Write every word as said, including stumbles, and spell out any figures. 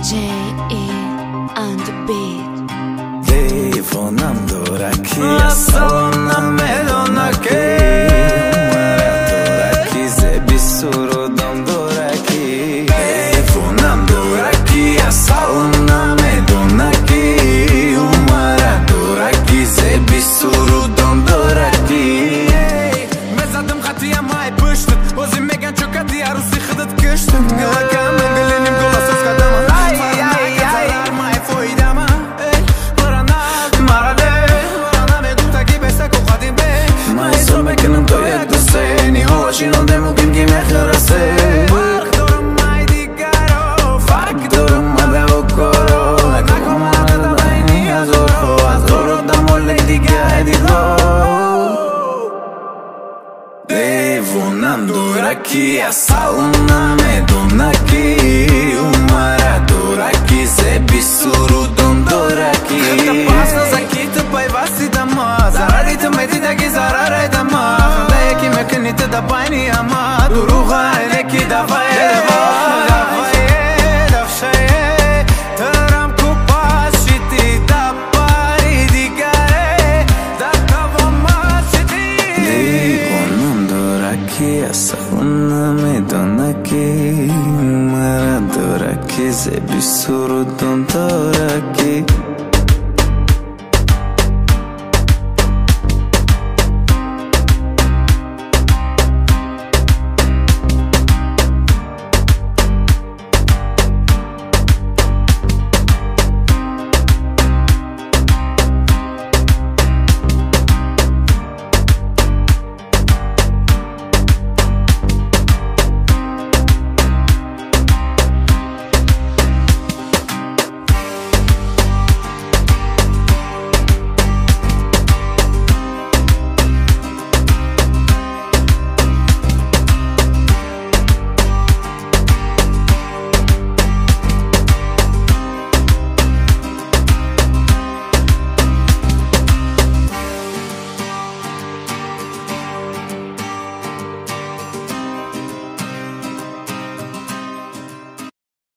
J E on the beat. دیوانم دورکی اصالم دونکی دورکی زبی سرودم دورکی دیوانم دورکی اصالم دونکی اومره دورکی زبی سرودم دورکی مزدم خطی امای پشتت وزی میگن چو کتی عروسی خدت کشتت گلکم گلینیم گلا سوز قدم شینم دمو کم که مخلصه فرق دارم مای دیگرو فرق دارم مده و کارو نکم آنه دمینی از ورخو از دورو دمولی دیگه دیدو دیوونم دورکی اصالم دونکی اومره دورکی زبی سرودم دورکی خطا پاس نزکی تو پیوستی دما ضرری تو میدیدگی ضرر دما خنده یکی میکنی تو دباینی اما دروغ علیکی دفعه دفعه دفشه ترم کو پاس شیدی دبایی دیگره دکا ما شدی دیوانم دورکی اصالم دونکی مرا دورکی زبی سرودم دورکی